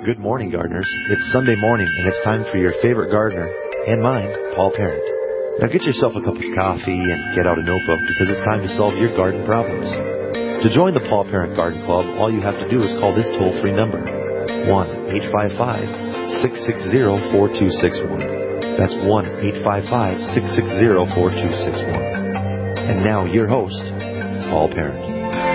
Good morning, gardeners. It's Sunday morning, and it's time for your favorite gardener, and mine, Paul Parent. Now get yourself a cup of coffee and get out a notebook because it's time to solve your garden problems. To join the Paul Parent Garden Club, all you have to do is call this toll-free number, 1-855-660-4261. That's 1-855-660-4261. And now your host, Paul Parent.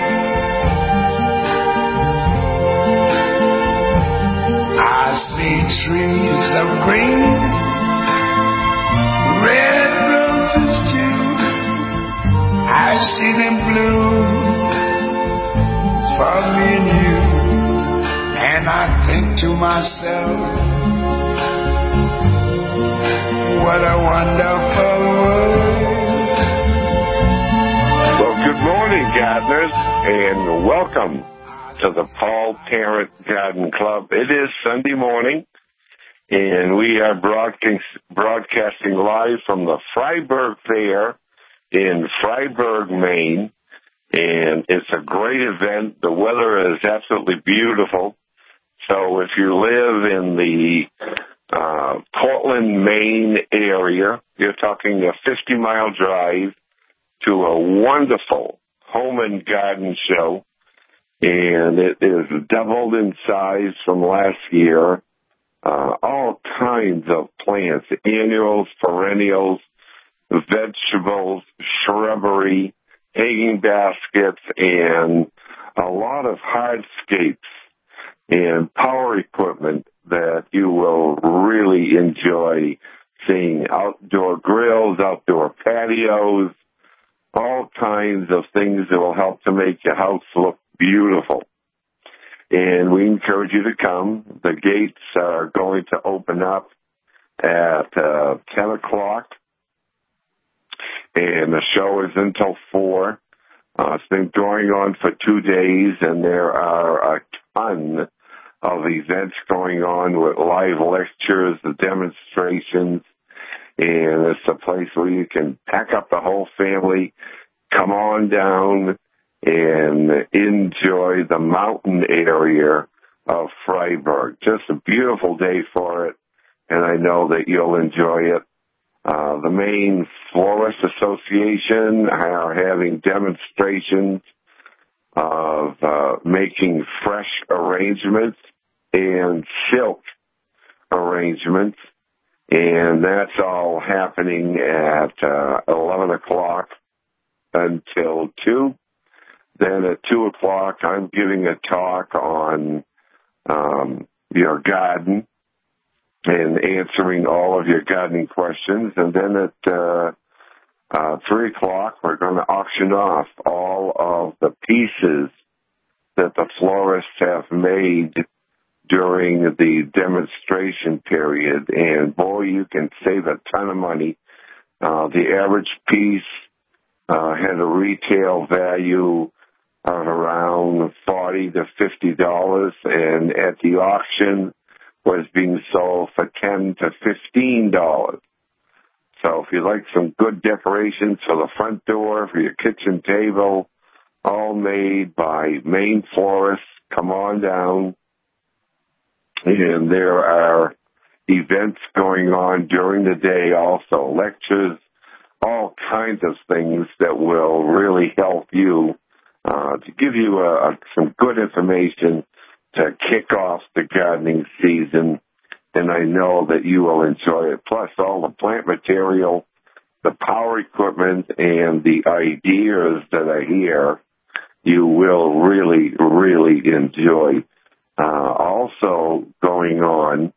I see trees of green, red roses too. I see them bloom for me and you. And I think to myself, what a wonderful world. Well, good morning, gardeners, and welcome to the Paul Parent Garden Club. It is Sunday morning, and we are broadcasting live from the Fryeburg Fair in Fryeburg, Maine, and it's a great event. The weather is absolutely beautiful. So if you live in the Portland, Maine area, you're talking a 50-mile drive to a wonderful home and garden show. And it is doubled in size from last year. All kinds of plants, annuals, perennials, vegetables, shrubbery, hanging baskets, and a lot of hardscapes and power equipment that you will really enjoy seeing. Outdoor grills, outdoor patios, all kinds of things that will help to make your house look beautiful. And we encourage you to come. The gates are going to open up at 10 o'clock, and the show is until 4. It's been going on for 2 days, and there are a ton of events going on with live lectures, the demonstrations, and it's a place where you can pack up the whole family, come on down, and enjoy the mountain area of Fryeburg. Just a beautiful day for it, and I know that you'll enjoy it. The Maine Florist Association are having demonstrations of making fresh arrangements and silk arrangements, and that's all happening at 11 o'clock until 2. Then at 2 o'clock, I'm giving a talk on your garden and answering all of your gardening questions. And then at 3 o'clock, we're going to auction off all of the pieces that the florists have made during the demonstration period. And, boy, you can save a ton of money. The average piece had a retail value of around $40 to $50, and at the auction was being sold for $10 to $15. So if you like some good decorations for the front door, for your kitchen table, all made by Maine florists, come on down. And there are events going on during the day also, lectures, all kinds of things that will really help you to give you some good information to kick off the gardening season, and I know that you will enjoy it. Plus all the plant material, the power equipment, and the ideas that are here, you will really, really enjoy. Also going on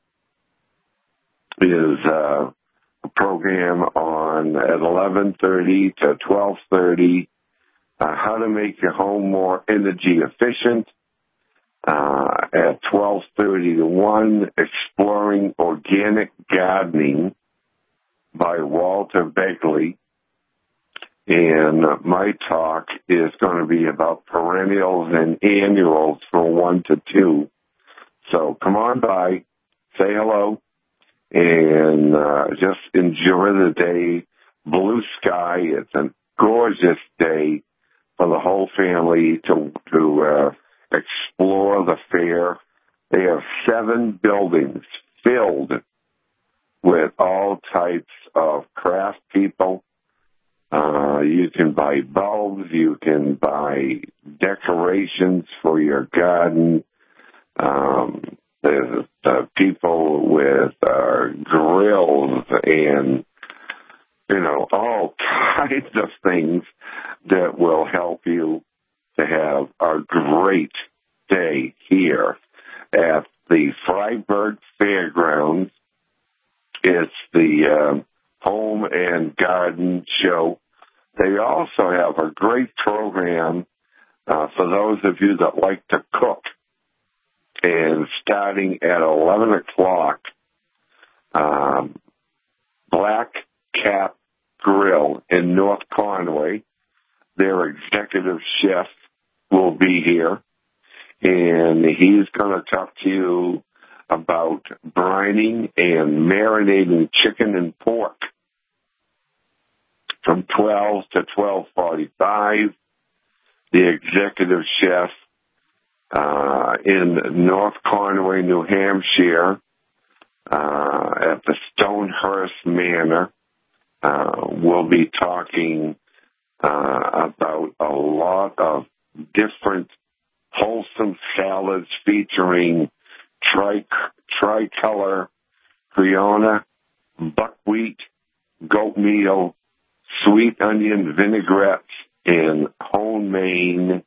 is a program on at 11:30 to 12:30, how to make your home more energy efficient. At 12:30 to 1, Exploring Organic Gardening by Walter Begley. And my talk is going to be about perennials and annuals from 1 to 2. So come on by, say hello, and just enjoy the day. Blue sky. It's a gorgeous day for the whole family to explore the fair. They have 7 buildings filled with all types of craft people. You can buy bulbs. You can buy decorations for your garden. There's people with grills and, all kinds of things that will help you to have a great day here at the Freiburg Fairgrounds. It's the Home and Garden Show. They also have a great program for those of you that like to cook. And starting at 11 o'clock, Black Cap Grill in North Conway, their executive chef will be here. And he's going to talk to you about brining and marinating chicken and pork from 12 to 12:45. The executive chef in North Conway, New Hampshire, at the Stonehurst Manor, will be talking about a lot of different wholesome salads featuring tricolor Creona, buckwheat, goat meal, sweet onion vinaigrettes, and homemade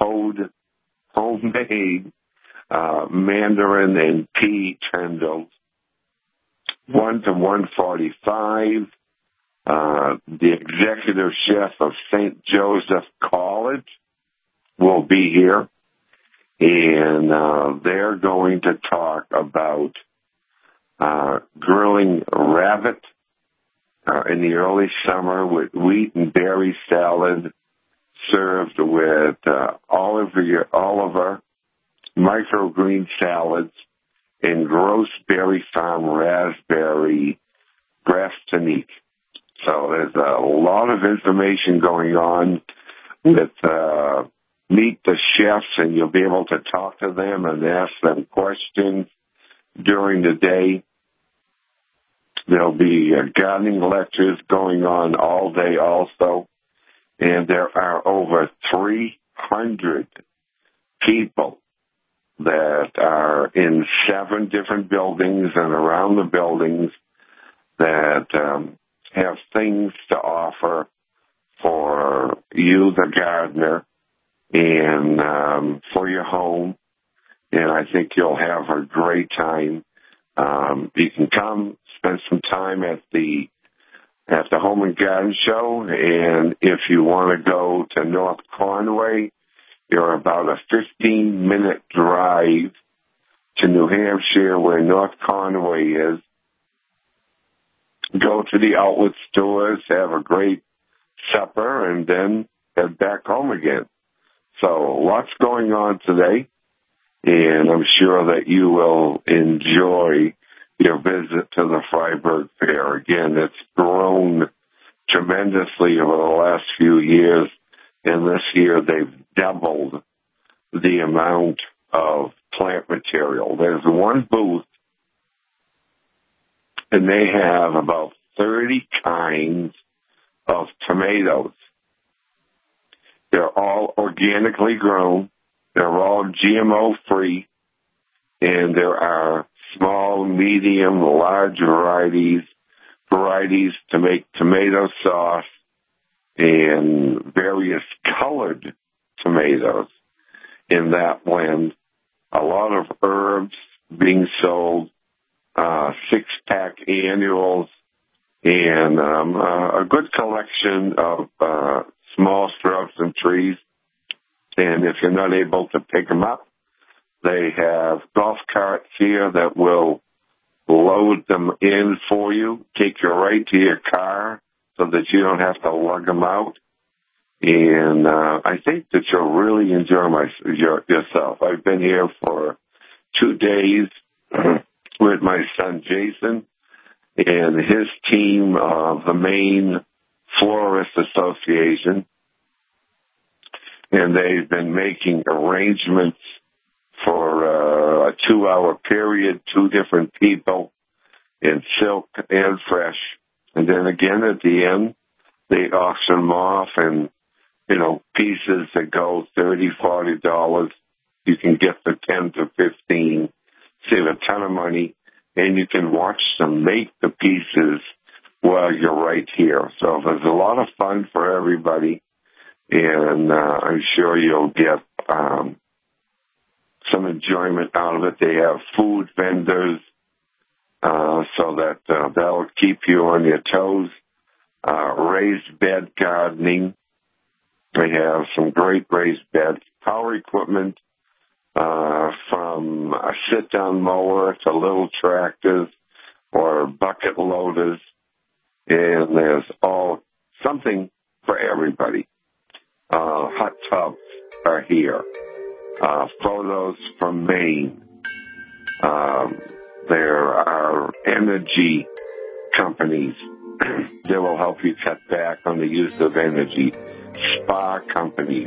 mandarin and pea tendrils. 1 to 1:45. The executive chef of St. Joseph College will be here, and they're going to talk about grilling rabbit in the early summer with wheat and berry salad, served with Oliver microgreen salads and Gross Berry Farm raspberry grafstonique. So there's a lot of information going on with meet the chefs, and you'll be able to talk to them and ask them questions during the day. There'll be gardening lectures going on all day also, and there are over 300 people that are in 7 different buildings and around the buildings that have things to offer for you, the gardener, and for your home. And I think you'll have a great time. You can come spend some time at the Home and Garden Show, and if you want to go to North Conway, you're about a 15-minute drive to New Hampshire, where North Conway is. Go to the outlet stores, have a great supper, and then head back home again. So lots going on today, and I'm sure that you will enjoy your visit to the Freiburg Fair. Again, it's grown tremendously over the last few years, and this year they've doubled the amount of plant material. There's one booth, and they have about 30 kinds of tomatoes. They're all organically grown. They're all GMO-free, and there are small, medium, large varieties to make tomato sauce and various colored tomatoes in that blend. A lot of herbs being sold, 6-pack annuals, and a good collection of small shrubs and trees. And if you're not able to pick them up, they have golf carts here that will load them in for you, take you right to your car so that you don't have to lug them out. And I think that you'll really enjoy yourself. I've been here for 2 days with my son Jason and his team of the Maine Florist Association, and they've been making arrangements for a 2-hour period, 2 different people in silk and fresh. And then again at the end, they auction them off and, pieces that go $30, $40. You can get for $10 to $15, save a ton of money, and you can watch them make the pieces while you're right here. So there's a lot of fun for everybody, and I'm sure you'll get some enjoyment out of it. They have food vendors, so that that'll keep you on your toes. Raised bed gardening. They have some great raised beds. Power equipment, from a sit-down mower to little tractors or bucket loaders. And there's something for everybody. Hot tubs are here. Photos from Maine. There are energy companies that will help you cut back on the use of energy. Spa companies.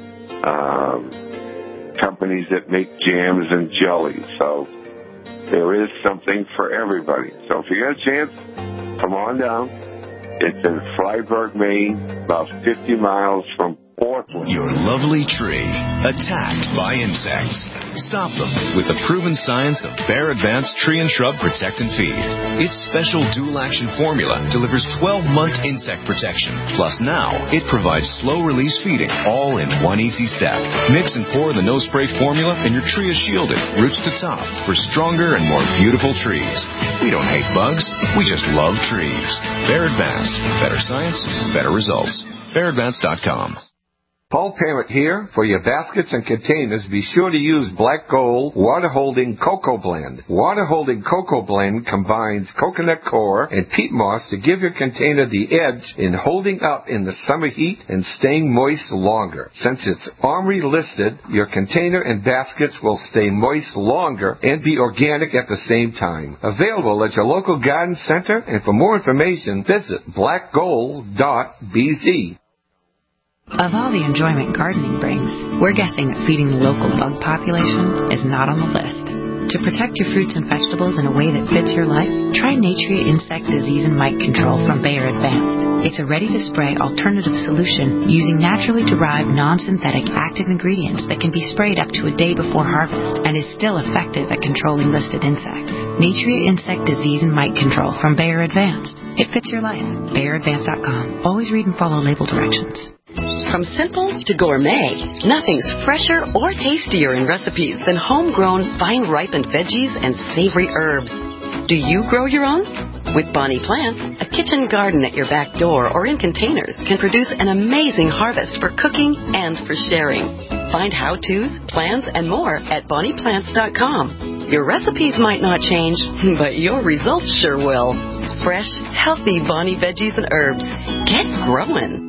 Companies that make jams and jellies. So there is something for everybody. So if you get a chance, come on down. It's in Fryeburg, Maine, about 50 miles from Portland. Your lovely tree attacked by insects. Stop them with the proven science of Bayer Advanced Tree and Shrub Protect and Feed. Its special dual-action formula delivers 12-month insect protection. Plus now, it provides slow-release feeding, all in one easy step. Mix and pour the no spray formula, and your tree is shielded, roots to top, for stronger and more beautiful trees. We don't hate bugs. We just love trees. Bayer Advanced. Better science, better results. BayerAdvanced.com. Paul Parrott here. For your baskets and containers, be sure to use Black Gold Water-Holding Cocoa Blend. Water-Holding Cocoa Blend combines coconut coir and peat moss to give your container the edge in holding up in the summer heat and staying moist longer. Since it's OMRI listed, your container and baskets will stay moist longer and be organic at the same time. Available at your local garden center, and for more information, visit blackgold.bz. Of all the enjoyment gardening brings, we're guessing that feeding the local bug population is not on the list. To protect your fruits and vegetables in a way that fits your life, try Natria Insect Disease and Mite Control from Bayer Advanced. It's a ready-to-spray alternative solution using naturally derived non-synthetic active ingredients that can be sprayed up to a day before harvest and is still effective at controlling listed insects. Natria Insect Disease and Mite Control from Bayer Advanced. It fits your life. BayerAdvanced.com. Always read and follow label directions. From simple to gourmet, nothing's fresher or tastier in recipes than homegrown, vine-ripened veggies and savory herbs. Do you grow your own? With Bonnie Plants, a kitchen garden at your back door or in containers can produce an amazing harvest for cooking and for sharing. Find how-tos, plans, and more at BonniePlants.com. Your recipes might not change, but your results sure will. Fresh, healthy Bonnie veggies and herbs. Get growing.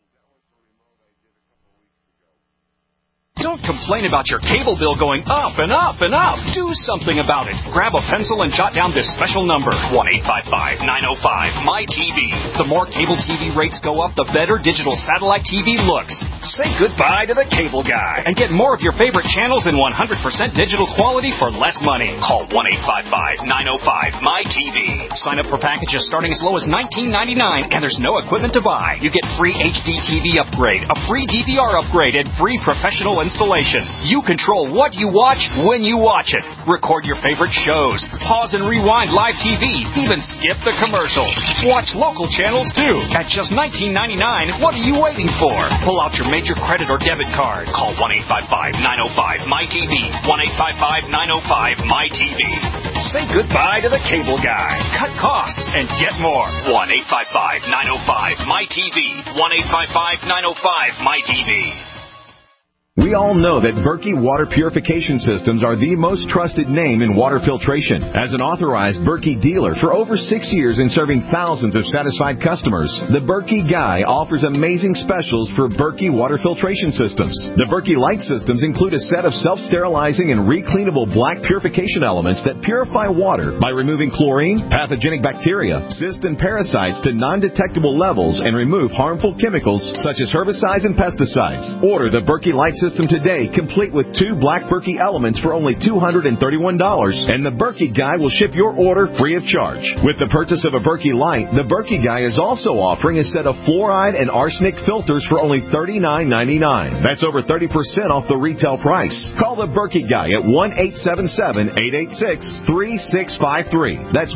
Don't complain about your cable bill going up and up and up. Do something about it. Grab a pencil and jot down this special number, 1-855-905-MY-TV. The more cable TV rates go up, the better digital satellite TV looks. Say goodbye to the cable guy and get more of your favorite channels in 100% digital quality for less money. Call 1-855-905-MY-TV. Sign up for packages starting as low as $19.99, and there's no equipment to buy. You get free HD TV upgrade, a free DVR upgrade, and free professional installation. You control what you watch when you watch it. Record your favorite shows. Pause and rewind live TV. Even skip the commercials. Watch local channels too. At just $19.99, what are you waiting for? Pull out your major credit or debit card. Call 1-855-905-MY-TV. 1-855-905-MY-TV. Say goodbye to the cable guy. Cut costs and get more. 1-855-905-MY-TV. 1-855-905-MY-TV. We all know that Berkey Water Purification Systems are the most trusted name in water filtration. As an authorized Berkey dealer for over 6 years and serving thousands of satisfied customers, the Berkey Guy offers amazing specials for Berkey Water Filtration Systems. The Berkey Light Systems include a set of self-sterilizing and recleanable black purification elements that purify water by removing chlorine, pathogenic bacteria, cysts, and parasites to non-detectable levels and remove harmful chemicals such as herbicides and pesticides. Order the Berkey Light system today, complete with 2 Black Berkey elements for only $231, and the Berkey Guy will ship your order free of charge. With the purchase of a Berkey Light, the Berkey Guy is also offering a set of fluoride and arsenic filters for only $39.99. That's over 30% off the retail price. Call the Berkey Guy at 1-877-886-3653. That's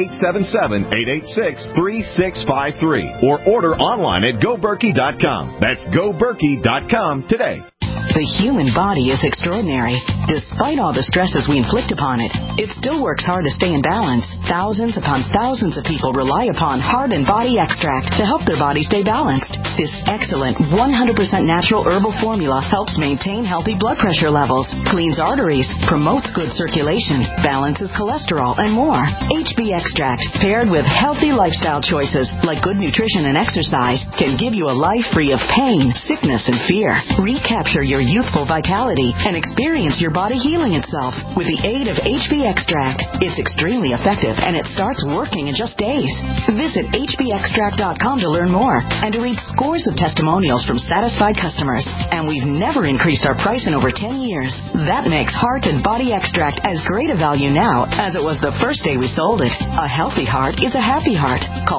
1-877-886-3653. Or order online at GoBerkey.com. That's GoBerkey.com today. The human body is extraordinary. Despite all the stresses we inflict upon it, it still works hard to stay in balance. Thousands upon thousands of people rely upon Heart and Body Extract to help their body stay balanced. This excellent 100% natural herbal formula helps maintain healthy blood pressure levels, cleans arteries, promotes good circulation, balances cholesterol, and more. HB Extract, paired with healthy lifestyle choices like good nutrition and exercise, can give you a life free of pain, sickness, and fear. Recapture your youthful vitality and experience your body healing itself with the aid of HB Extract. It's extremely effective and it starts working in just days. Visit hbextract.com to learn more and to read scores of testimonials from satisfied customers. And we've never increased our price in over 10 years. That makes Heart and Body Extract as great a value now as it was the first day we sold it. A healthy heart is a happy heart. Call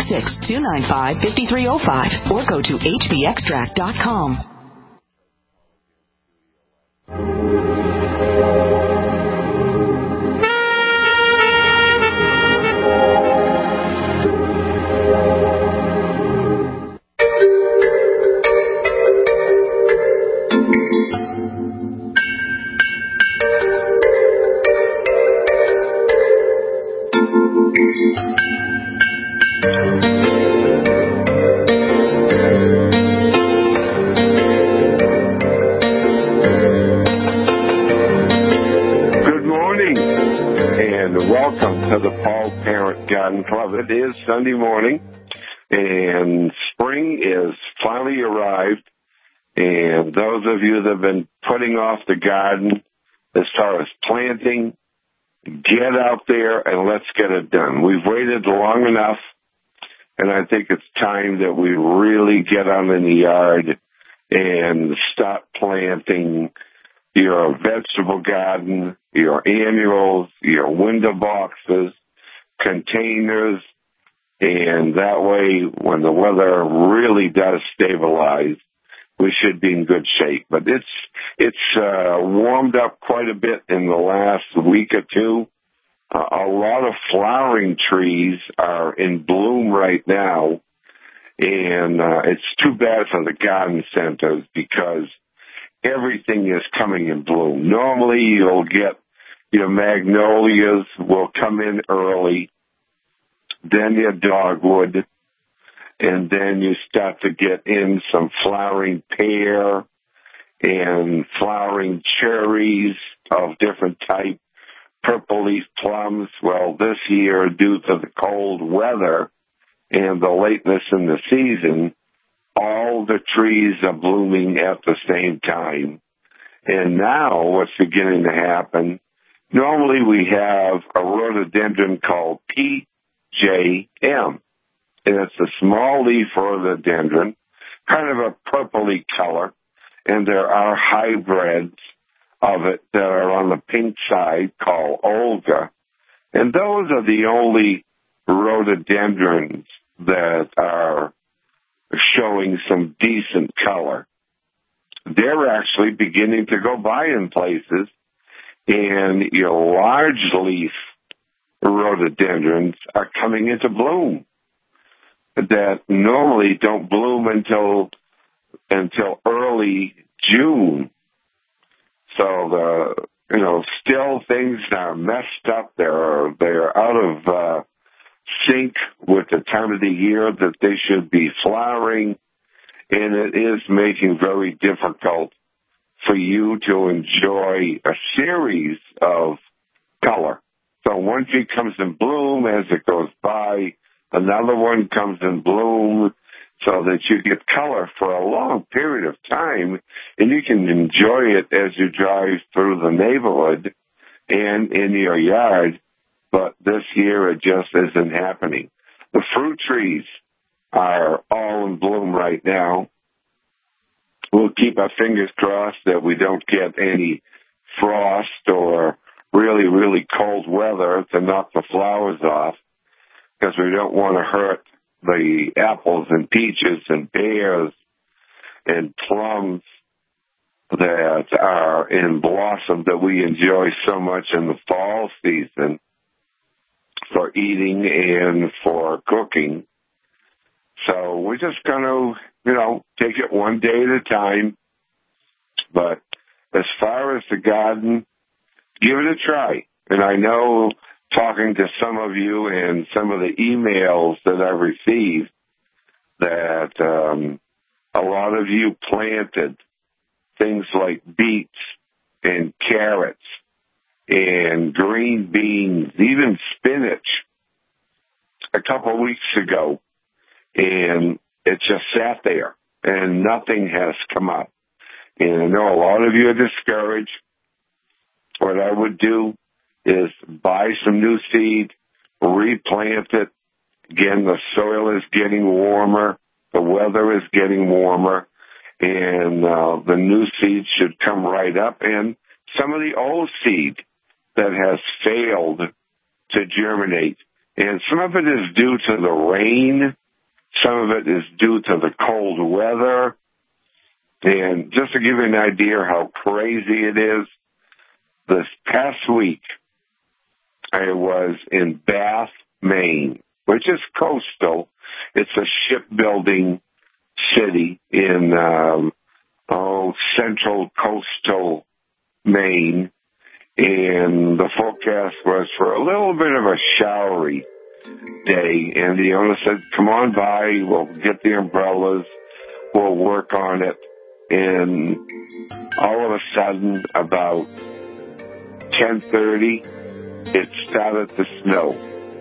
866-295-5305 or go to hbextract.com. It is Sunday morning, and spring is finally arrived, and those of you that have been putting off the garden as far as planting, get out there and let's get it done. We've waited long enough, and I think it's time that we really get on in the yard and start planting your vegetable garden, your annuals, your window boxes, containers, and that way when the weather really does stabilize, we should be in good shape. But it's warmed up quite a bit in the last week or two. A lot of flowering trees are in bloom right now, and it's too bad for the garden centers because everything is coming in bloom. Normally you'll get your magnolias will come in early, then your dogwood, and then you start to get in some flowering pear and flowering cherries of different type, purple leaf plums. Well, this year, due to the cold weather and the lateness in the season, all the trees are blooming at the same time. And now what's beginning to happen, normally we have a rhododendron called PJM, and it's a small leaf rhododendron, kind of a purpley color, and there are hybrids of it that are on the pink side called Olga. And those are the only rhododendrons that are showing some decent color. They're actually beginning to go by in places, and your large leaf rhododendrons are coming into bloom that normally don't bloom until early June. So still things are messed up. They're out of sync with the time of the year that they should be flowering, and it is making very difficult for you to enjoy a series of color. So one tree comes in bloom, as it goes by, another one comes in bloom, so that you get color for a long period of time, and you can enjoy it as you drive through the neighborhood and in your yard. But this year it just isn't happening. The fruit trees are all in bloom right now. we'll keep our fingers crossed that we don't get any frost or really, really cold weather to knock the flowers off, because we don't want to hurt the apples and peaches and pears and plums that are in blossom that we enjoy so much in the fall season for eating and for cooking. So we're just going to, take it one day at a time. But as far as the garden, give it a try. And I know, talking to some of you and some of the emails that I've received, that a lot of you planted things like beets and carrots and green beans, even spinach, a couple of weeks ago, and it just sat there and nothing has come up. And I know a lot of you are discouraged. What I would do is buy some new seed, replant it. Again, the soil is getting warmer, the weather is getting warmer, and the new seed should come right up. And some of the old seed that has failed to germinate, and some of it is due to the rain, some of it is due to the cold weather. And just to give you an idea how crazy it is, this past week, I was in Bath, Maine, which is coastal. It's a shipbuilding city in central coastal Maine, and the forecast was for a little bit of a showery day, and the owner said, come on by, we'll get the umbrellas, we'll work on it. And all of a sudden, about 10:30, it started to snow.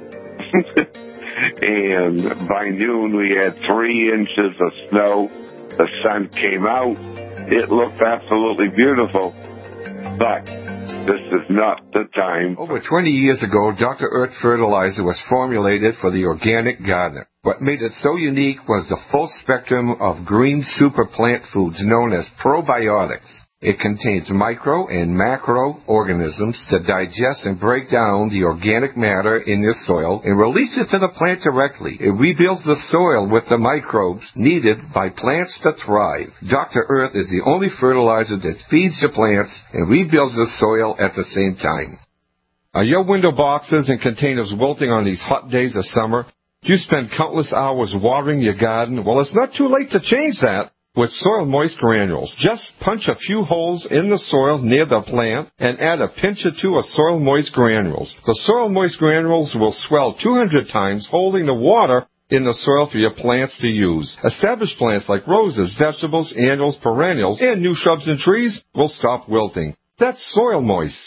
And by noon, we had 3 inches of snow. The sun came out. It looked absolutely beautiful. But this is not the time. Over 20 years ago, Dr. Earth fertilizer was formulated for the organic gardener. What made it so unique was the full spectrum of green super plant foods known as probiotics. It contains micro and macro organisms to digest and break down the organic matter in your soil and release it to the plant directly. It rebuilds the soil with the microbes needed by plants to thrive. Dr. Earth is the only fertilizer that feeds the plants and rebuilds the soil at the same time. Are your window boxes and containers wilting on these hot days of summer? Do you spend countless hours watering your garden? Well, it's not too late to change that with Soil Moist Granules. Just punch a few holes in the soil near the plant and add a pinch or two of Soil Moist Granules. The Soil Moist Granules will swell 200 times, holding the water in the soil for your plants to use. Established plants like roses, vegetables, annuals, perennials, and new shrubs and trees will stop wilting. That's Soil Moist.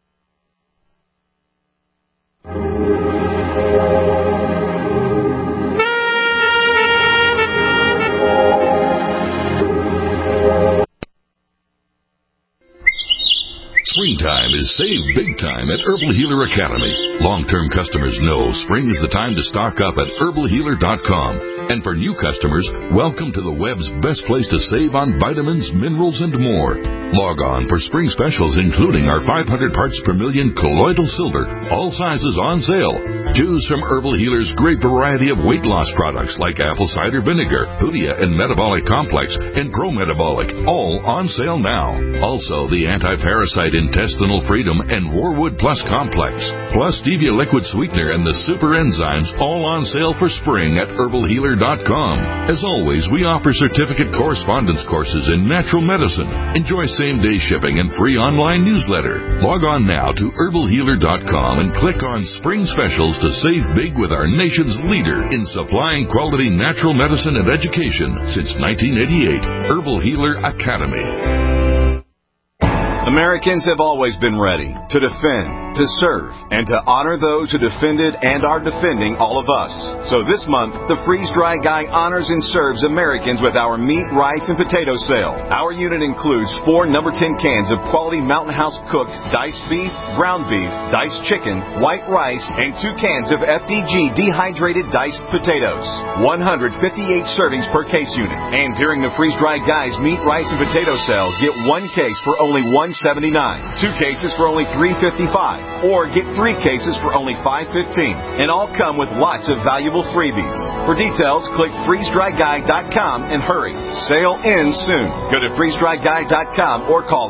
Springtime is save big time at Herbal Healer Academy. Long-term customers know spring is the time to stock up at herbalhealer.com. And for new customers, welcome to the web's best place to save on vitamins, minerals, and more. Log on for spring specials, including our 500 parts per million colloidal silver, all sizes on sale. Choose from Herbal Healer's great variety of weight loss products like apple cider vinegar, Hoodia and Metabolic Complex, and Pro Metabolic, all on sale now. Also, the anti-parasite Intestinal Freedom and Warwood Plus Complex, plus Stevia Liquid Sweetener and the Super Enzymes, all on sale for spring at herbalhealer.com. As always, we offer certificate correspondence courses in natural medicine. Enjoy same-day shipping and free online newsletter. Log on now to herbalhealer.com and click on Spring Specials to save big with our nation's leader in supplying quality natural medicine and education since 1988, Herbal Healer Academy. Americans have always been ready to defend, to serve, and to honor those who defended and are defending all of us. So this month, the Freeze-Dry Guy honors and serves Americans with our meat, rice, and potato sale. Our unit includes 4 number 10 cans of quality Mountain House cooked diced beef, ground beef, diced chicken, white rice, and 2 cans of FDG dehydrated diced potatoes. 158 servings per case unit. And during the Freeze-Dry Guy's meat, rice, and potato sale, get 1 case for only $1.79, 2 cases for only $3.55, or get 3 cases for only $5.15. And all come with lots of valuable freebies. For details, click freezedryguy.com and hurry. Sale ends soon. Go to freezedryguy.com or call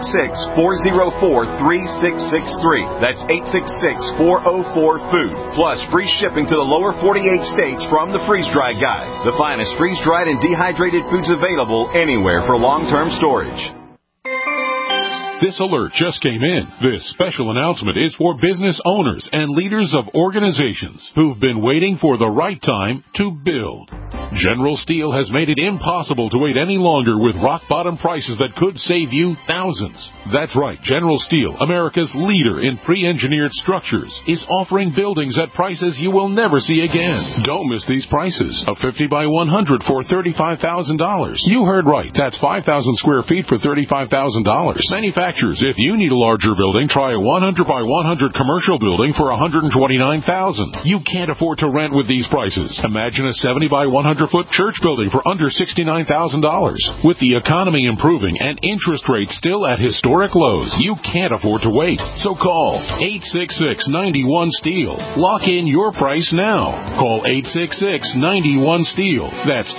866-404-3663. That's 866-404-FOOD. Plus free shipping to the lower 48 states from the Freeze-Dry Guy. The finest freeze-dried and dehydrated foods available anywhere for long-term storage. This alert just came in. This special announcement is for business owners and leaders of organizations who've been waiting for the right time to build. General Steel has made it impossible to wait any longer with rock-bottom prices that could save you thousands. That's right. General Steel, America's leader in pre-engineered structures, is offering buildings at prices you will never see again. Don't miss these prices. A 50 by 100 for $35,000. You heard right. That's 5,000 square feet for $35,000. Manufacturers, if you need a larger building, try a 100 by 100 commercial building for $129,000. You can't afford to rent with these prices. Imagine a 70 by 100-foot church building for under $69,000. With the economy improving and interest rates still at historic lows, you can't afford to wait. So call 866-91-STEEL. Lock in your price now. Call 866-91-STEEL. That's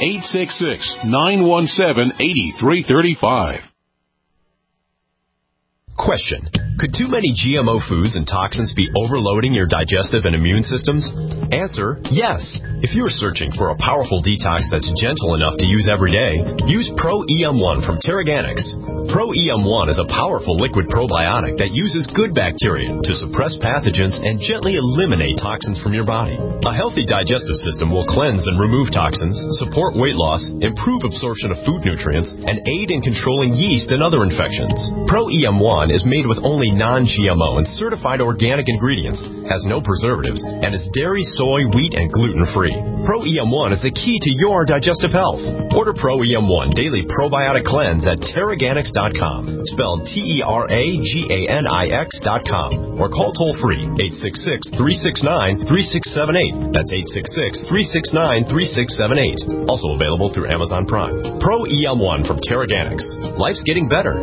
866-917-8335. Question: could too many GMO foods and toxins be overloading your digestive and immune systems? Answer: yes. If you're searching for a powerful detox that's gentle enough to use every day, use Pro-EM1 from Terraganics. Pro-EM1 is a powerful liquid probiotic that uses good bacteria to suppress pathogens and gently eliminate toxins from your body. A healthy digestive system will cleanse and remove toxins, support weight loss, improve absorption of food nutrients, and aid in controlling yeast and other infections. Pro-EM1 is made with only non-GMO and certified organic ingredients, has no preservatives, and is dairy, soy, wheat, and gluten-free. Pro-EM1 is the key to your digestive health. Order Pro-EM1 Daily Probiotic Cleanse at Terraganics.com, spelled Terraganix.com, or call toll-free 866-369-3678. That's 866-369-3678. Also available through Amazon Prime. Pro-EM1 from Terraganics. Life's getting better.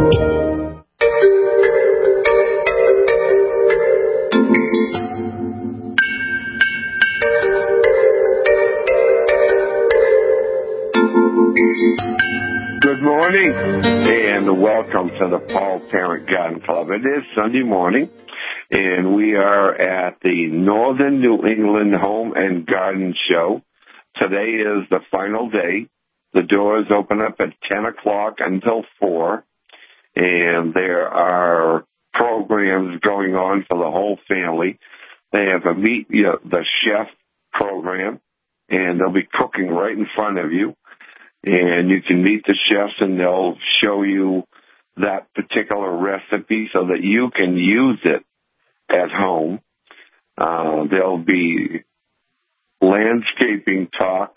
Good morning, and welcome to the Paul Parent Garden Club. It is Sunday morning, and we are at the Northern New England Home and Garden Show. Today is the final day. The doors open up at 10 o'clock until 4, and there are programs going on for the whole family. They have a Meet the Chef program, and they'll be cooking right in front of you. And you can meet the chefs, and they'll show you that particular recipe so that you can use it at home. There'll be landscaping talks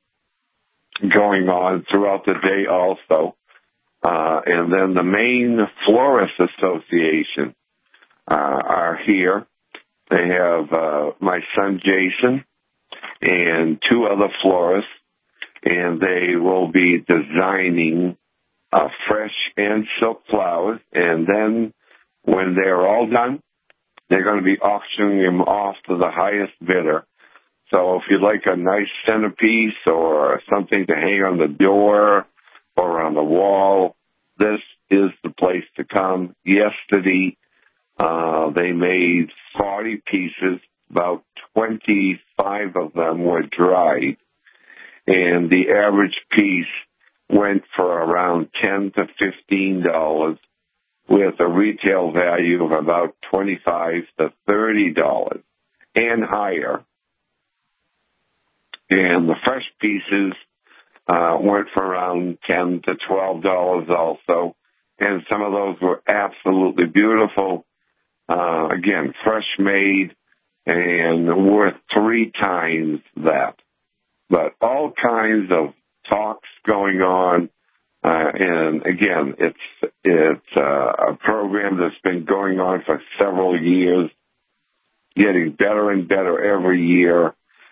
going on throughout the day also. And then the Maine Florist Association are here. They have my son Jason and 2 other florists, and they will be designing fresh and silk flowers. And then when they're all done, they're going to be auctioning them off to the highest bidder. So if you'd like a nice centerpiece or something to hang on the door or on the wall, this is the place to come. Yesterday, they made 40 pieces. About 25 of them were dried. And the average piece went for around $10 to $15 with a retail value of about $25 to $30 and higher. And the fresh pieces went for around $10 to $12 also. and some of those were absolutely beautiful. Again, fresh made and worth 3 times that. But all kinds of talks going on. And again, it's a program that's been going on for several years, getting better and better every year.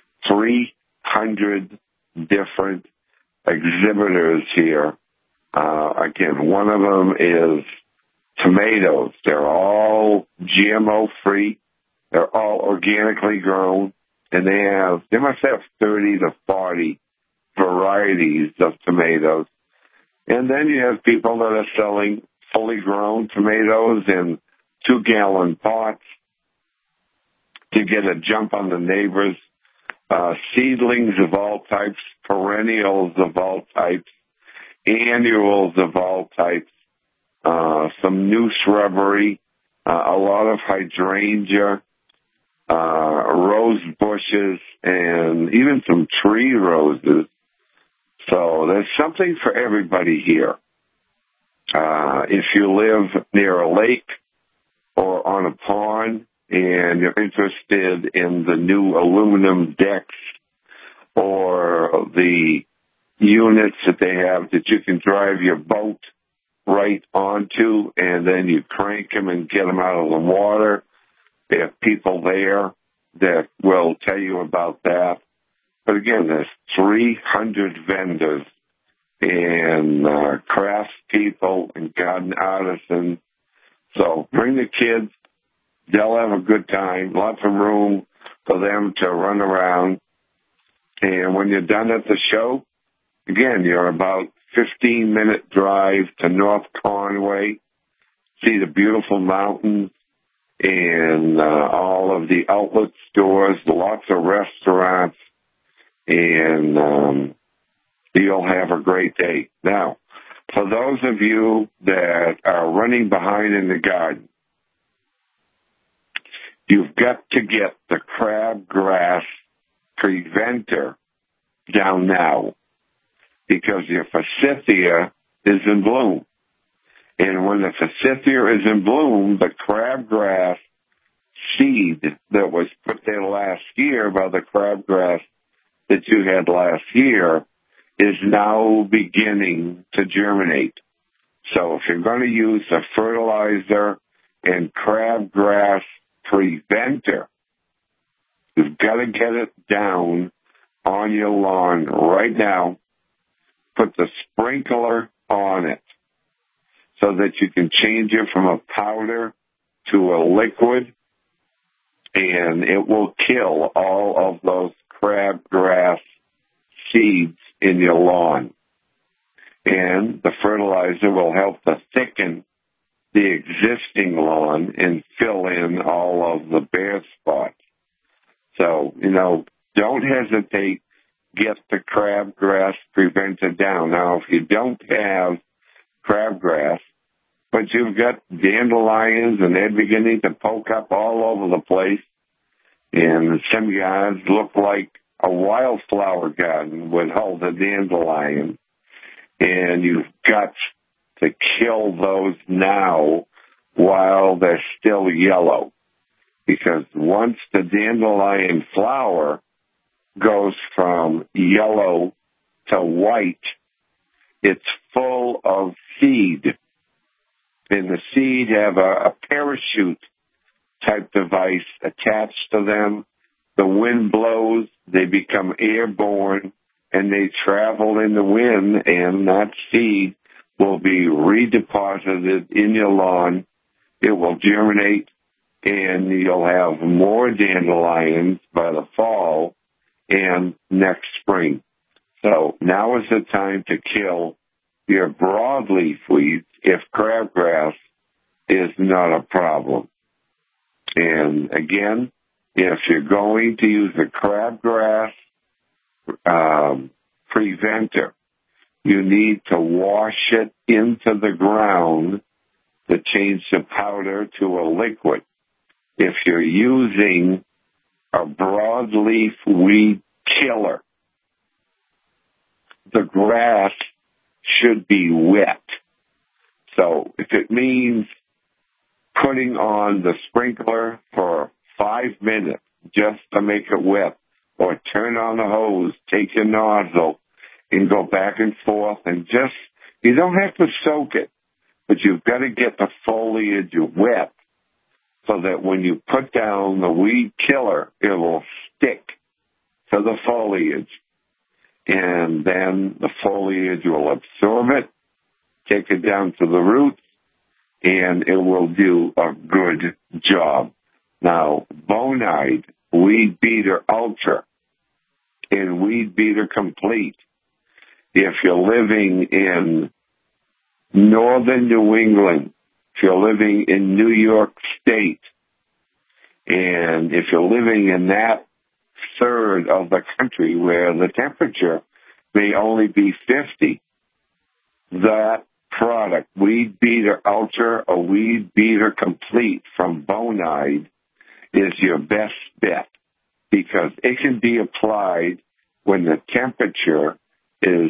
300 different exhibitors here. Again, one of them is tomatoes. They're all GMO-free. They're all organically grown. And they must have 30 to 40 varieties of tomatoes. And then you have people that are selling fully grown tomatoes in 2-gallon pots to get a jump on the neighbors. Seedlings of all types, perennials of all types, annuals of all types, some new shrubbery, a lot of hydrangea, rose bushes, and even some tree roses. So there's something for everybody here. If you live near a lake or on a pond and you're interested in the new aluminum decks or the units that they have that you can drive your boat right onto, and then you crank them and get them out of the water, they have people there that will tell you about that. But again, there's 300 vendors and craft people and garden artisans. So bring the kids. They'll have a good time. Lots of room for them to run around. And when you're done at the show, again, you're about 15-minute drive to North Conway, see the beautiful mountains and all of the outlet stores, lots of restaurants, and you'll have a great day. Now, for those of you that are running behind in the garden, you've got to get the crabgrass preventer down now, because your forsythia is in bloom. And when the forsythia is in bloom, the crabgrass seed that was put there last year by the crabgrass that you had last year is now beginning to germinate. So if you're going to use a fertilizer and crabgrass preventer, you've got to get it down on your lawn right now. Put the sprinkler on it so that you can change it from a powder to a liquid, and it will kill all of those crabgrass seeds in your lawn. And the fertilizer will help to thicken the existing lawn and fill in all of the bare spots. So, don't hesitate. Get the crabgrass preventer down. Now, if you don't have crabgrass, but you've got dandelions and they're beginning to poke up all over the place, and some yards look like a wildflower garden with all the dandelions, and you've got to kill those now while they're still yellow, because once the dandelion flower goes from yellow to white, it's full of seed. And the seed have a parachute type device attached to them. The wind blows, they become airborne, and they travel in the wind, and that seed will be redeposited in your lawn. It will germinate, and you'll have more dandelions by the fall and next spring. So now is the time to kill your broadleaf weeds if crabgrass is not a problem. And again, if you're going to use a crabgrass preventer, you need to wash it into the ground to change the powder to a liquid. If you're using a broadleaf weed killer, the grass should be wet. So if it means putting on the sprinkler for 5 minutes just to make it wet, or turn on the hose, take your nozzle, and go back and forth, and just, you don't have to soak it, but you've got to get the foliage wet so that when you put down the weed killer, it will stick to the foliage. And then the foliage will absorb it, take it down to the roots, and it will do a good job. Now, Bonide, Weed Beater Ultra, and Weed Beater Complete, if you're living in northern New England, if you're living in New York State, and if you're living in that third of the country where the temperature may only be 50, that product, Weed Beater Ultra or Weed Beater Complete from Bonide, is your best bet, because it can be applied when the temperature is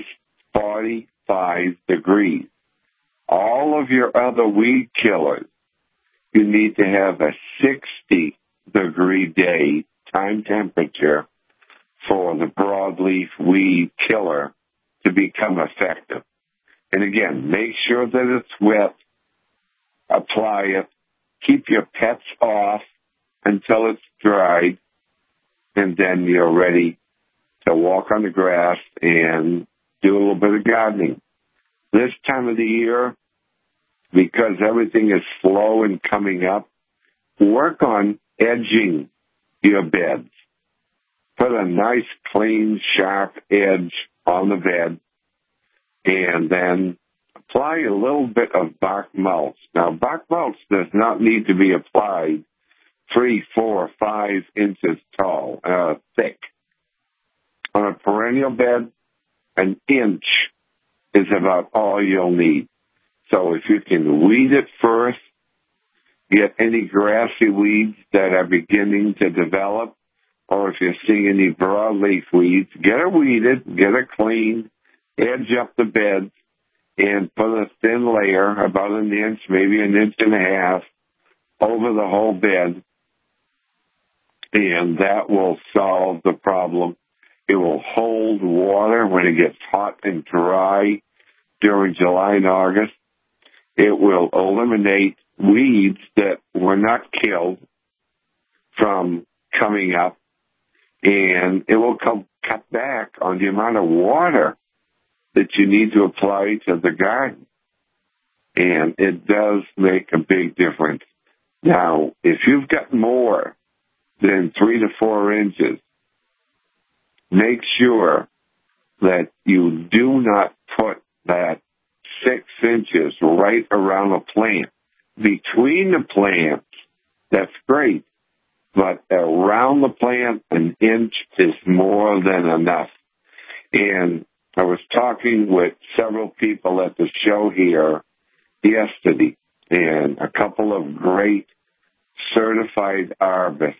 45 degrees. All of your other weed killers, you need to have a 60-degree day time temperature for the broadleaf weed killer to become effective. And again, make sure that it's wet, apply it, keep your pets off until it's dried, and then you're ready to walk on the grass and do a little bit of gardening. This time of the year, because everything is slow and coming up, work on edging your beds. Put a nice, clean, sharp edge on the bed, and then apply a little bit of bark mulch. Now, bark mulch does not need to be applied 3, 4, 5 inches tall, thick. On a perennial bed, an inch is about all you'll need. So if you can weed it first, get any grassy weeds that are beginning to develop, or if you're seeing any broadleaf weeds, get it weeded, get it cleaned, edge up the bed, and put a thin layer, about an inch, maybe an inch and a half, over the whole bed, and that will solve the problem. It will hold water when it gets hot and dry during July and August. It will eliminate weeds that were not killed from coming up, and it will cut back on the amount of water that you need to apply to the garden. And it does make a big difference. Now, if you've got more than 3 to 4 inches, make sure that you do not put that 6 inches right around the plant. Between the plants, that's great, but around the plant, an inch is more than enough. And I was talking with several people at the show here yesterday, and a couple of great certified arborists.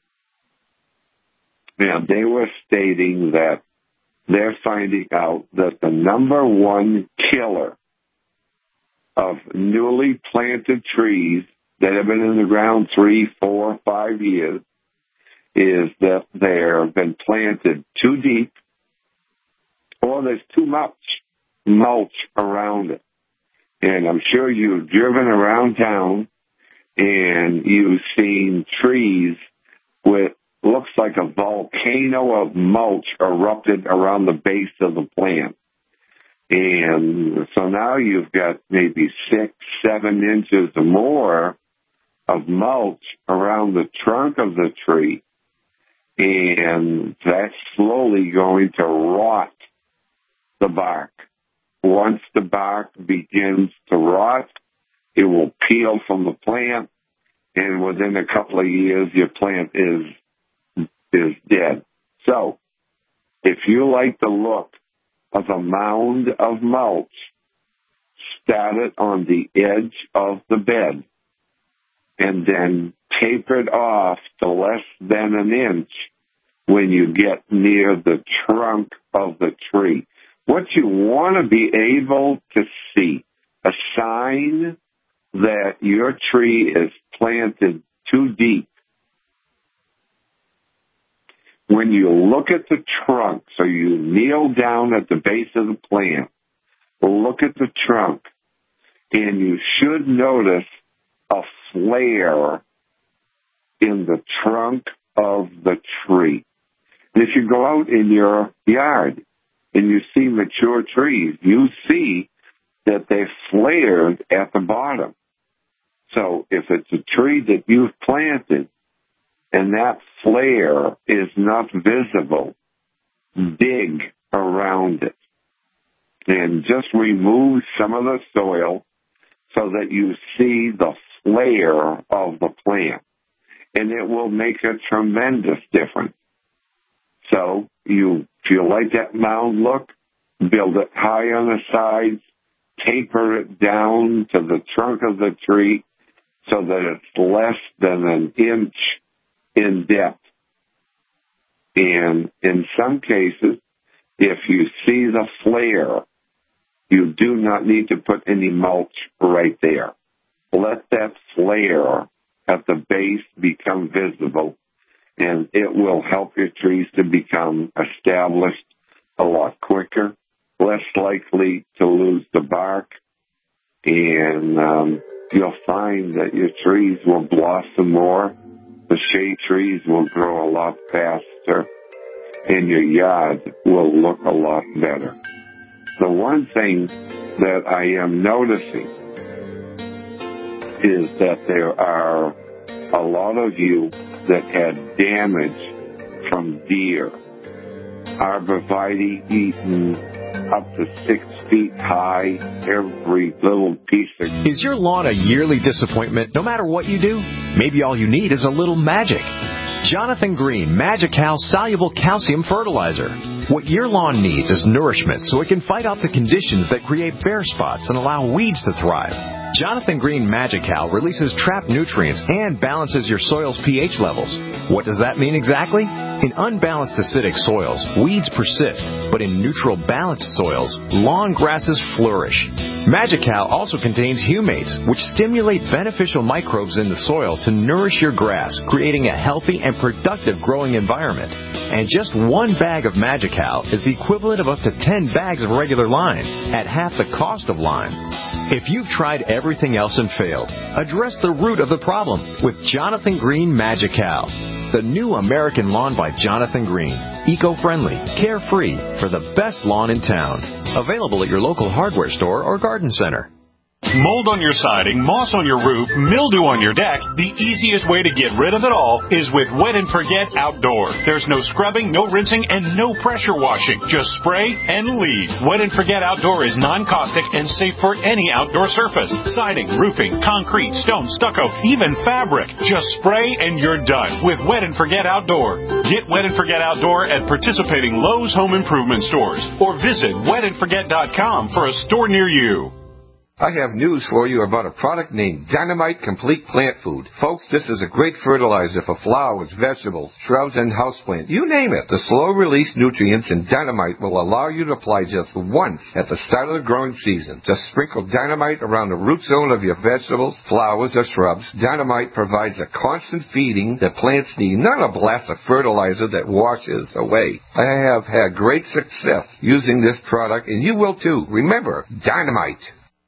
And they were stating that they're finding out that the number one killer of newly planted trees that have been in the ground 3, 4, 5 years is that they've been planted too deep, or there's too much mulch around it. And I'm sure you've driven around town and you've seen trees with looks like a volcano of mulch erupted around the base of the plant. And so now you've got maybe 6, 7 inches or more of mulch around the trunk of the tree. And that's slowly going to rot the bark. Once the bark begins to rot, it will peel from the plant, and within a couple of years, your plant is dead. So, if you like the look of a mound of mulch, start it on the edge of the bed, and then taper it off to less than an inch when you get near the trunk of the tree. What you want to be able to see, a sign that your tree is planted too deep. When you look at the trunk, so you kneel down at the base of the plant, look at the trunk, and you should notice a flare in the trunk of the tree. And if you go out in your yard and you see mature trees, you see that they've flared at the bottom. So if it's a tree that you've planted and that flare is not visible, dig around it and just remove some of the soil so that you see the flare of the plant. And it will make a tremendous difference. So if you like that mound look, build it high on the sides, taper it down to the trunk of the tree so that it's less than an inch in depth. And in some cases, if you see the flare, you do not need to put any mulch right there. Let that flare at the base become visible, and it will help your trees to become established a lot quicker, less likely to lose the bark, and you'll find that your trees will blossom more, the shade trees will grow a lot faster, and your yard will look a lot better. The one thing that I am noticing is that there are a lot of you that had damage from deer. Arborvitae eaten up to 6 feet high, every little piece of... Is your lawn a yearly disappointment no matter what you do? Maybe all you need is a little magic. Jonathan Green Magical Soluble Calcium Fertilizer. What your lawn needs is nourishment so it can fight off the conditions that create bare spots and allow weeds to thrive. Jonathan Green Magical releases trapped nutrients and balances your soil's pH levels. What does that mean exactly? In unbalanced acidic soils, weeds persist, but in neutral balanced soils, lawn grasses flourish. Magical also contains humates, which stimulate beneficial microbes in the soil to nourish your grass, creating a healthy and productive growing environment. And just 1 bag of Magical is the equivalent of up to 10 bags of regular lime at half the cost of lime. If you've tried everything else and failed, address the root of the problem with Jonathan Green Magical. The new American lawn by Jonathan Green. Eco-friendly, carefree, for the best lawn in town. Available at your local hardware store or garden center. Mold on your siding, moss on your roof, mildew on your deck, the easiest way to get rid of it all is with Wet and Forget Outdoor. There's no scrubbing, no rinsing, and no pressure washing. Just spray and leave. Wet and Forget Outdoor is non-caustic and safe for any outdoor surface. Siding, roofing, concrete, stone, stucco, even fabric. Just spray and you're done with Wet and Forget Outdoor. Get Wet and Forget Outdoor at participating Lowe's Home Improvement stores or visit wetandforget.com for a store near you. I have news for you about a product named Dynamite Complete Plant Food. Folks, this is a great fertilizer for flowers, vegetables, shrubs, and houseplants. You name it. The slow-release nutrients in Dynamite will allow you to apply just once at the start of the growing season. Just sprinkle Dynamite around the root zone of your vegetables, flowers, or shrubs. Dynamite provides a constant feeding that plants need, not a blast of fertilizer that washes away. I have had great success using this product, and you will too. Remember, Dynamite.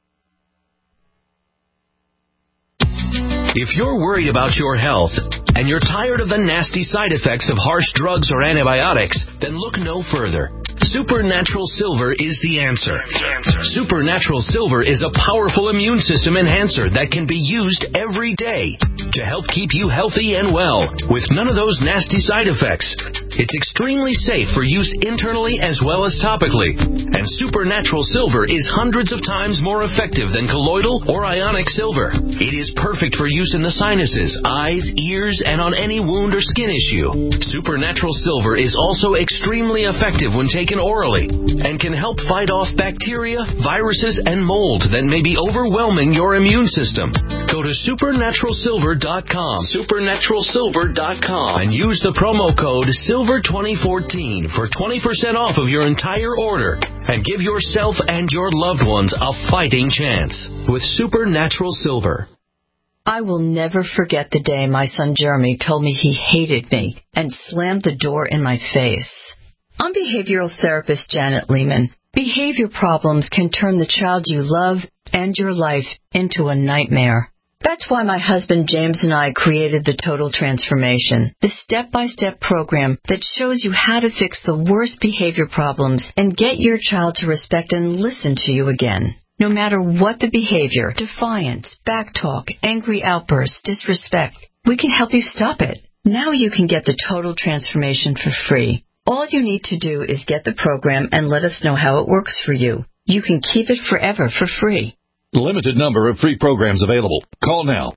If you're worried about your health and you're tired of the nasty side effects of harsh drugs or antibiotics, then look no further. Supernatural Silver is the answer. Supernatural Silver is a powerful immune system enhancer that can be used every day to help keep you healthy and well with none of those nasty side effects. It's extremely safe for use internally as well as topically. And Supernatural Silver is hundreds of times more effective than colloidal or ionic silver. It is perfect for use in the sinuses, eyes, ears, and on any wound or skin issue. Supernatural Silver is also extremely effective when taken orally and can help fight off bacteria, viruses, and mold that may be overwhelming your immune system. Go to supernaturalsilver.com supernaturalsilver.com. Supernaturalsilver.com. And use the promo code SILVER2014 for 20% off of your entire order. And give yourself and your loved ones a fighting chance with Supernatural Silver. I will never forget the day my son Jeremy told me he hated me and slammed the door in my face. I'm behavioral therapist Janet Lehman. Behavior problems can turn the child you love and your life into a nightmare. That's why my husband James and I created the Total Transformation, the step-by-step program that shows you how to fix the worst behavior problems and get your child to respect and listen to you again. No matter what the behavior, defiance, backtalk, angry outbursts, disrespect, we can help you stop it. Now you can get the Total Transformation for free. All you need to do is get the program and let us know how it works for you. You can keep it forever for free. Limited number of free programs available. Call now.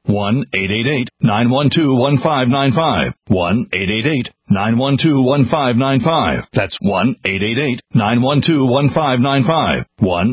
1-888-912-1595. 1-888-912-1595. That's 1-888-912-1595.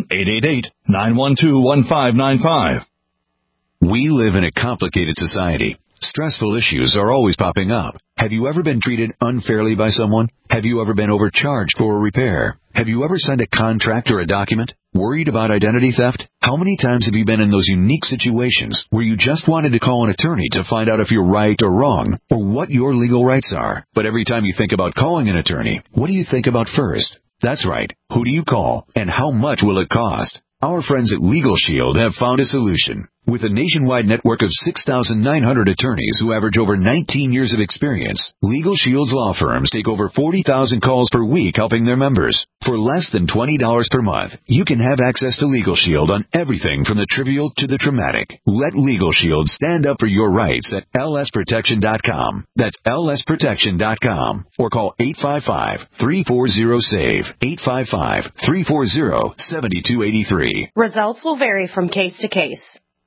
1-888-912-1595. We live in a complicated society. Stressful issues are always popping up. Have you ever been treated unfairly by someone? Have you ever been overcharged for a repair? Have you ever signed a contract or a document? Worried about identity theft? How many times have you been in those unique situations where you just wanted to call an attorney to find out if you're right or wrong, or what your legal rights are? But every time you think about calling an attorney, what do you think about first? That's right. Who do you call, and how much will it cost? Our friends at Legal Shield have found a solution. With a nationwide network of 6,900 attorneys who average over 19 years of experience, Legal Shield's law firms take over 40,000 calls per week helping their members. For less than $20 per month, you can have access to Legal Shield on everything from the trivial to the traumatic. Let Legal Shield stand up for your rights at lsprotection.com. That's lsprotection.com. Or call 855-340-SAVE. 855-340-7283. Results will vary from case to case.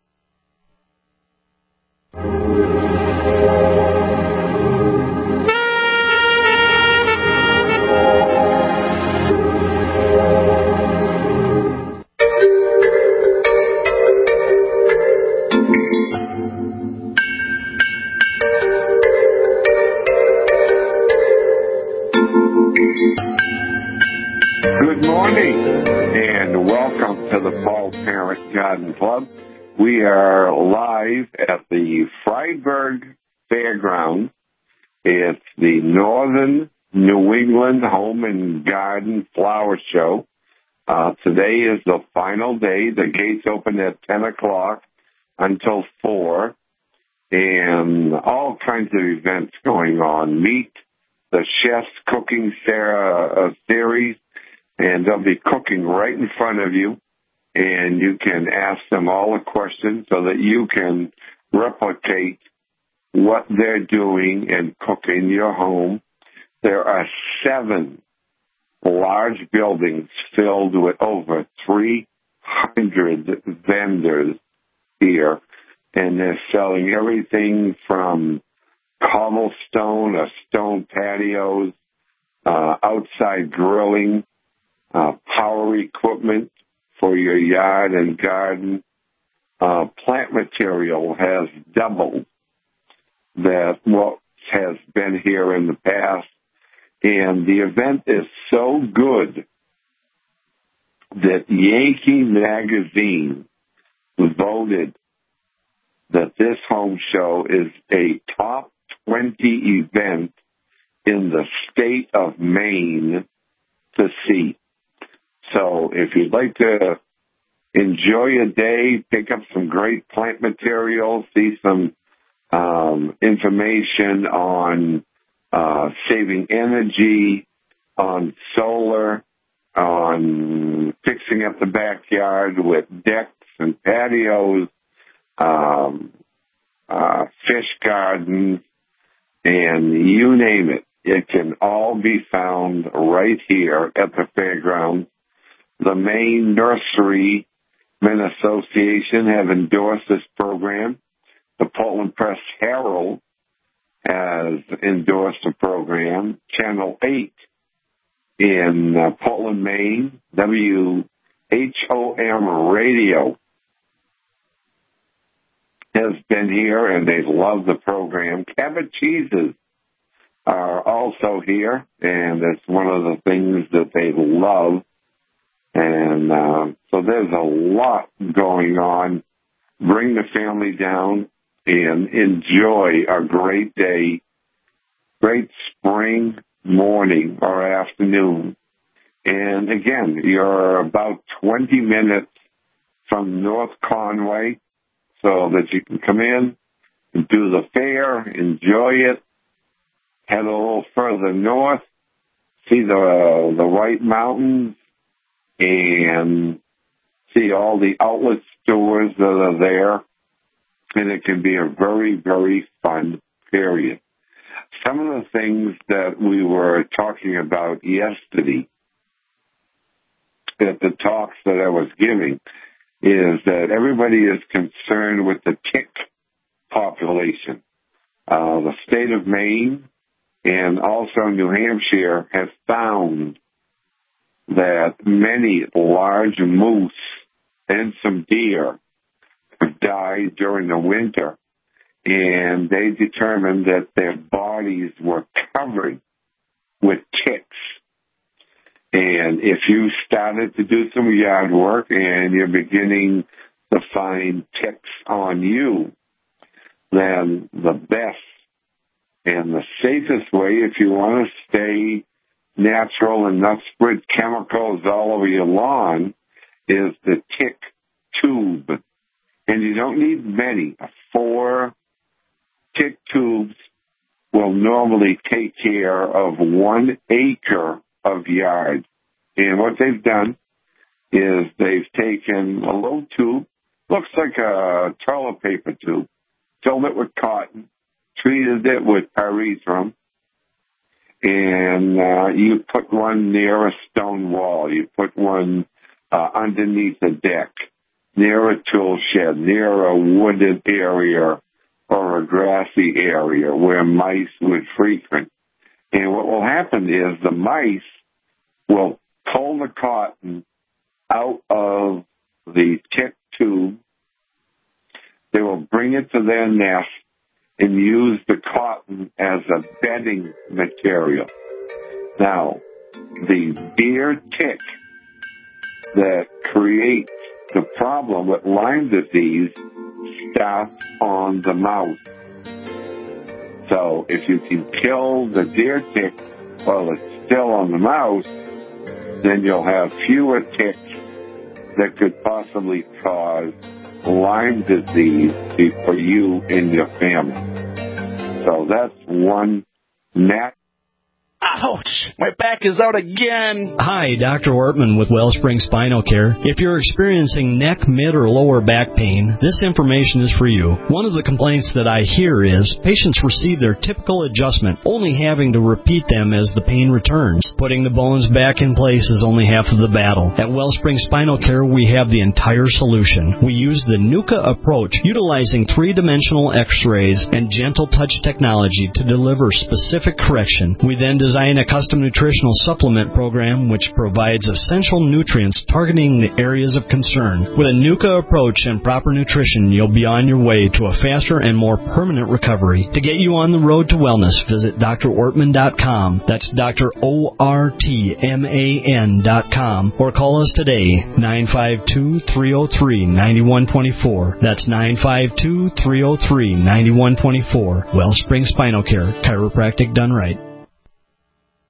Good morning, and welcome to the Paul Parent Garden Club. We are live at the Freiburg Fairgrounds. It's the Northern New England Home and Garden Flower Show. Today is the final day. The gates open at 10 o'clock until 4, and all kinds of events going on. Meet the Chef's Cooking Series, and they'll be cooking right in front of you. And you can ask them all the questions so that you can replicate what they're doing and cook in your home. There are 7 large buildings filled with over 300 vendors here, and they're selling everything from cobblestone or stone patios, outside grilling, power equipment for your yard and garden. Plant material has doubled that what has been here in the past. And the event is so good that Yankee Magazine voted that this home show is a top 20 event in the state of Maine to see. So if you'd like to enjoy a day, pick up some great plant materials, see some information on saving energy, on solar, on fixing up the backyard with decks and patios, fish gardens, and you name it. It can all be found right here at the fairgrounds. The Maine Nurserymen Association have endorsed this program. The Portland Press Herald has endorsed the program. Channel 8 in Portland, Maine, WHOM Radio has has been here, and they love the program. Cabot cheeses are also here, and it's one of the things that they love. And so there's a lot going on. Bring the family down and enjoy a great day, great spring morning or afternoon. And again, you're about 20 minutes from North Conway, so that you can come in and do the fair, enjoy it, head a little further north, see the White Mountains, and see all the outlet stores that are there. And it can be a very, very fun period. Some of the things that we were talking about yesterday at the talks that I was giving is that everybody is concerned with the tick population. The state of Maine and also New Hampshire have found that many large moose and some deer have died during the winter, and they determined that their bodies were covered with ticks. And if you started to do some yard work and you're beginning to find ticks on you, then the best and the safest way, if you want to stay natural and not spread chemicals all over your lawn, is the tick tube. And you don't need many. 4 tick tubes will normally take care of 1 acre of yard. And what they've done is they've taken a little tube, looks like a toilet paper tube, filled it with cotton, treated it with pyrethrum, and you put one near a stone wall. You put one underneath a deck, near a tool shed, near a wooded area or a grassy area where mice would frequent. And what will happen is the mice will pull the cotton out of the tick tube. They will bring it to their nest and use the cotton as a bedding material. Now, the deer tick that creates the problem with Lyme disease starts on the mouse. So if you can kill the deer tick while it's still on the mouse, then you'll have fewer ticks that could possibly cause Lyme disease for you and your family. So that's one net. Ouch! My back is out again. Hi, Dr. Ortman with Wellspring Spinal Care. If you're experiencing neck, mid, or lower back pain, this information is for you. One of the complaints that I hear is patients receive their typical adjustment, only having to repeat them as the pain returns. Putting the bones back in place is only half of the battle. At Wellspring Spinal Care, we have the entire solution. We use the NUCA approach, utilizing 3-dimensional x-rays and gentle touch technology to deliver specific correction. We then design a custom nutritional supplement program which provides essential nutrients targeting the areas of concern. With a NUCA approach and proper nutrition, you'll be on your way to a faster and more permanent recovery. To get you on the road to wellness, visit drortman.com. That's drortman.com. Or call us today, 952-303-9124. That's 952-303-9124. Wellspring Spinal Care, chiropractic done right.